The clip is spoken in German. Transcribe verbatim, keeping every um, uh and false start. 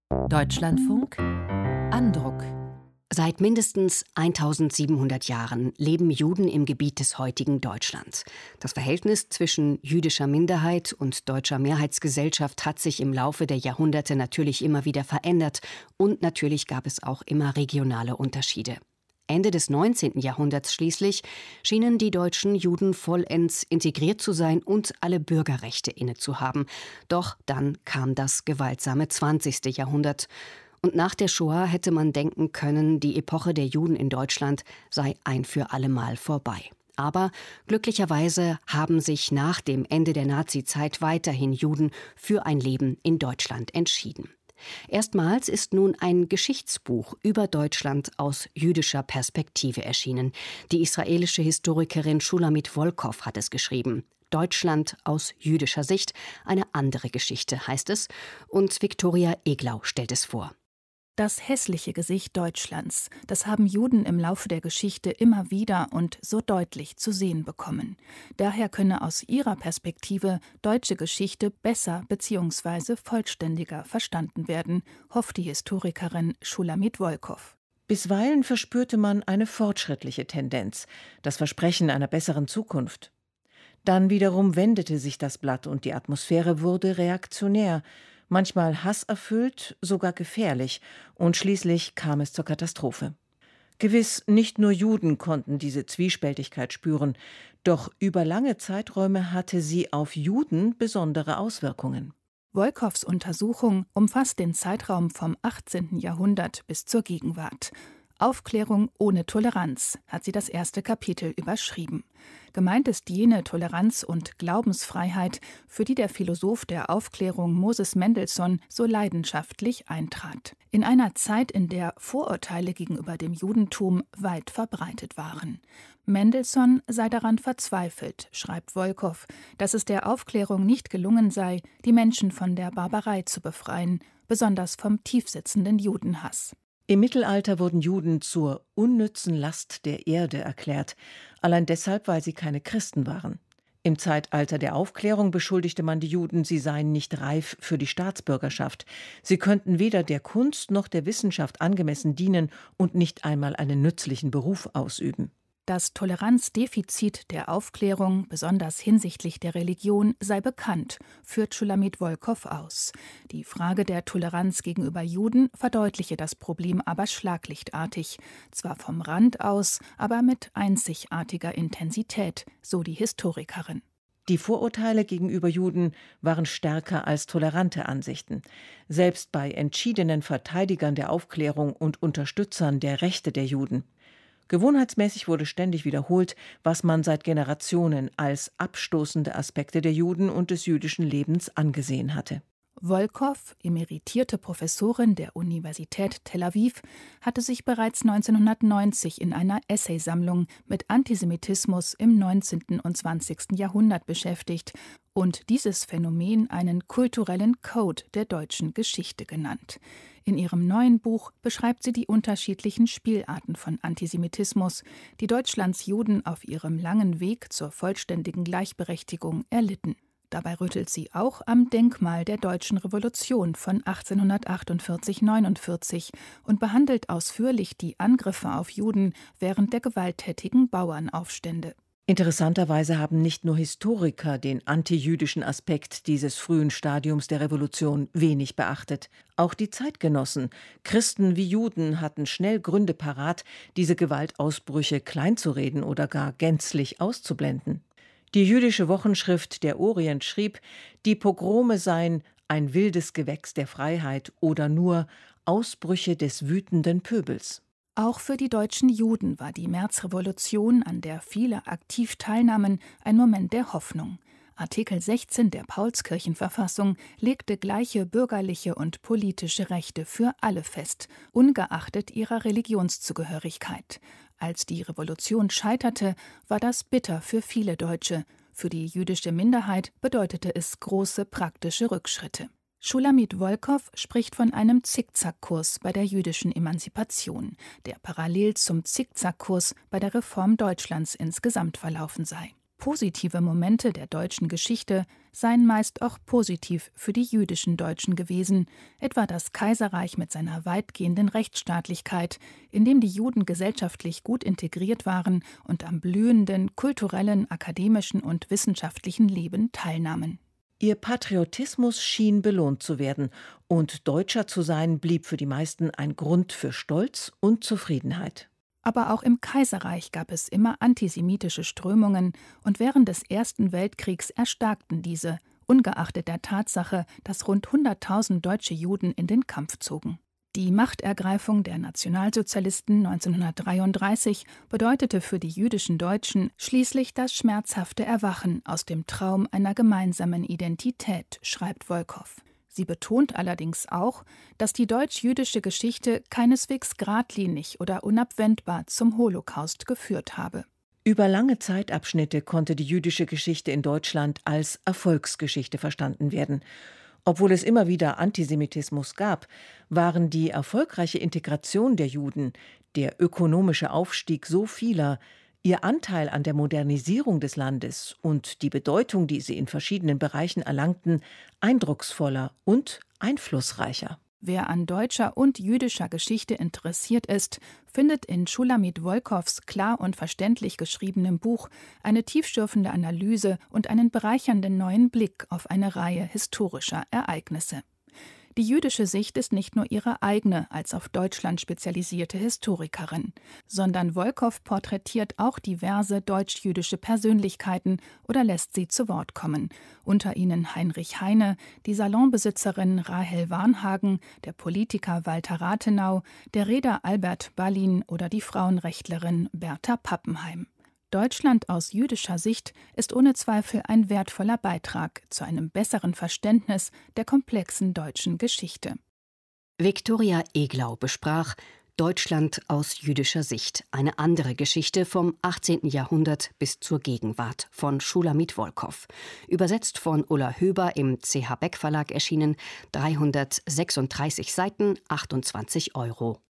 Deutschlandfunk Andruck. Seit mindestens eintausendsiebenhundert Jahren leben Juden im Gebiet des heutigen Deutschland. Das Verhältnis zwischen jüdischer Minderheit und deutscher Mehrheitsgesellschaft hat sich im Laufe der Jahrhunderte natürlich immer wieder verändert und natürlich gab es auch immer regionale Unterschiede. Ende des neunzehnten Jahrhunderts schließlich schienen die deutschen Juden vollends integriert zu sein und alle Bürgerrechte innezuhaben. Doch dann kam das gewaltsame zwanzigste Jahrhundert. Und nach der Shoah hätte man denken können, die Epoche der Juden in Deutschland sei ein für allemal vorbei. Aber glücklicherweise haben sich nach dem Ende der Nazizeit weiterhin Juden für ein Leben in Deutschland entschieden. Erstmals ist nun ein Geschichtsbuch über Deutschland aus jüdischer Perspektive erschienen. Die israelische Historikerin Shulamit Volkow hat es geschrieben. Deutschland aus jüdischer Sicht, eine andere Geschichte, heißt es. Und Viktoria Eglau stellt es vor. Das hässliche Gesicht Deutschlands, das haben Juden im Laufe der Geschichte immer wieder und so deutlich zu sehen bekommen. Daher könne aus ihrer Perspektive deutsche Geschichte besser bzw. vollständiger verstanden werden, hofft die Historikerin Shulamit Volkow. Bisweilen verspürte man eine fortschrittliche Tendenz, das Versprechen einer besseren Zukunft. Dann wiederum wendete sich das Blatt und die Atmosphäre wurde reaktionär, manchmal hasserfüllt, sogar gefährlich, und schließlich kam es zur Katastrophe. Gewiss, nicht nur Juden konnten diese Zwiespältigkeit spüren, doch über lange Zeiträume hatte sie auf Juden besondere Auswirkungen. Volkows Untersuchung umfasst den Zeitraum vom achtzehnten Jahrhundert bis zur Gegenwart. Aufklärung ohne Toleranz hat sie das erste Kapitel überschrieben. Gemeint ist jene Toleranz und Glaubensfreiheit, für die der Philosoph der Aufklärung Moses Mendelssohn so leidenschaftlich eintrat. In einer Zeit, in der Vorurteile gegenüber dem Judentum weit verbreitet waren. Mendelssohn sei daran verzweifelt, schreibt Volkow, dass es der Aufklärung nicht gelungen sei, die Menschen von der Barbarei zu befreien, besonders vom tiefsitzenden Judenhass. Im Mittelalter wurden Juden zur unnützen Last der Erde erklärt, allein deshalb, weil sie keine Christen waren. Im Zeitalter der Aufklärung beschuldigte man die Juden, sie seien nicht reif für die Staatsbürgerschaft. Sie könnten weder der Kunst noch der Wissenschaft angemessen dienen und nicht einmal einen nützlichen Beruf ausüben. Das Toleranzdefizit der Aufklärung, besonders hinsichtlich der Religion, sei bekannt, führt Shulamit Volkow aus. Die Frage der Toleranz gegenüber Juden verdeutliche das Problem aber schlaglichtartig. Zwar vom Rand aus, aber mit einzigartiger Intensität, so die Historikerin. Die Vorurteile gegenüber Juden waren stärker als tolerante Ansichten. Selbst bei entschiedenen Verteidigern der Aufklärung und Unterstützern der Rechte der Juden. Gewohnheitsmäßig wurde ständig wiederholt, was man seit Generationen als abstoßende Aspekte der Juden und des jüdischen Lebens angesehen hatte. Volkow, emeritierte Professorin der Universität Tel Aviv, hatte sich bereits neunzehnhundertneunzig in einer Essaysammlung mit Antisemitismus im neunzehnten und zwanzigsten Jahrhundert beschäftigt und dieses Phänomen einen kulturellen Code der deutschen Geschichte genannt. In ihrem neuen Buch beschreibt sie die unterschiedlichen Spielarten von Antisemitismus, die Deutschlands Juden auf ihrem langen Weg zur vollständigen Gleichberechtigung erlitten. Dabei rüttelt sie auch am Denkmal der Deutschen Revolution von achtzehnhundertachtundvierzig neunundvierzig und behandelt ausführlich die Angriffe auf Juden während der gewalttätigen Bauernaufstände. Interessanterweise haben nicht nur Historiker den antijüdischen Aspekt dieses frühen Stadiums der Revolution wenig beachtet. Auch die Zeitgenossen, Christen wie Juden, hatten schnell Gründe parat, diese Gewaltausbrüche kleinzureden oder gar gänzlich auszublenden. Die jüdische Wochenschrift Der Orient schrieb, die Pogrome seien ein wildes Gewächs der Freiheit oder nur Ausbrüche des wütenden Pöbels. Auch für die deutschen Juden war die Märzrevolution, an der viele aktiv teilnahmen, ein Moment der Hoffnung. Artikel sechzehn der Paulskirchenverfassung legte gleiche bürgerliche und politische Rechte für alle fest, ungeachtet ihrer Religionszugehörigkeit. Als die Revolution scheiterte, war das bitter für viele Deutsche. Für die jüdische Minderheit bedeutete es große praktische Rückschritte. Shulamit Volkow spricht von einem Zickzackkurs bei der jüdischen Emanzipation, der parallel zum Zickzackkurs bei der Reform Deutschlands insgesamt verlaufen sei. Positive Momente der deutschen Geschichte seien meist auch positiv für die jüdischen Deutschen gewesen, etwa das Kaiserreich mit seiner weitgehenden Rechtsstaatlichkeit, in dem die Juden gesellschaftlich gut integriert waren und am blühenden kulturellen, akademischen und wissenschaftlichen Leben teilnahmen. Ihr Patriotismus schien belohnt zu werden, und Deutscher zu sein blieb für die meisten ein Grund für Stolz und Zufriedenheit. Aber auch im Kaiserreich gab es immer antisemitische Strömungen, und während des Ersten Weltkriegs erstarkten diese, ungeachtet der Tatsache, dass rund hunderttausend deutsche Juden in den Kampf zogen. Die Machtergreifung der Nationalsozialisten neunzehnhundertdreiunddreißig bedeutete für die jüdischen Deutschen schließlich das schmerzhafte Erwachen aus dem Traum einer gemeinsamen Identität, schreibt Wolkow. Sie betont allerdings auch, dass die deutsch-jüdische Geschichte keineswegs geradlinig oder unabwendbar zum Holocaust geführt habe. Über lange Zeitabschnitte konnte die jüdische Geschichte in Deutschland als Erfolgsgeschichte verstanden werden. Obwohl es immer wieder Antisemitismus gab, waren die erfolgreiche Integration der Juden, der ökonomische Aufstieg so vieler, ihr Anteil an der Modernisierung des Landes und die Bedeutung, die sie in verschiedenen Bereichen erlangten, eindrucksvoller und einflussreicher. Wer an deutscher und jüdischer Geschichte interessiert ist, findet in Schulamit Wolkows klar und verständlich geschriebenem Buch eine tiefschürfende Analyse und einen bereichernden neuen Blick auf eine Reihe historischer Ereignisse. Die jüdische Sicht ist nicht nur ihre eigene als auf Deutschland spezialisierte Historikerin, sondern Wolkow porträtiert auch diverse deutsch-jüdische Persönlichkeiten oder lässt sie zu Wort kommen. Unter ihnen Heinrich Heine, die Salonbesitzerin Rahel Warnhagen, der Politiker Walter Rathenau, der Reeder Albert Ballin oder die Frauenrechtlerin Bertha Pappenheim. Deutschland aus jüdischer Sicht ist ohne Zweifel ein wertvoller Beitrag zu einem besseren Verständnis der komplexen deutschen Geschichte. Viktoria Eglau besprach Deutschland aus jüdischer Sicht, eine andere Geschichte vom achtzehnten Jahrhundert bis zur Gegenwart von Schulamit Wolkow. Übersetzt von Ulla Höber im C H Beck Verlag erschienen, dreihundertsechsunddreißig Seiten, achtundzwanzig Euro.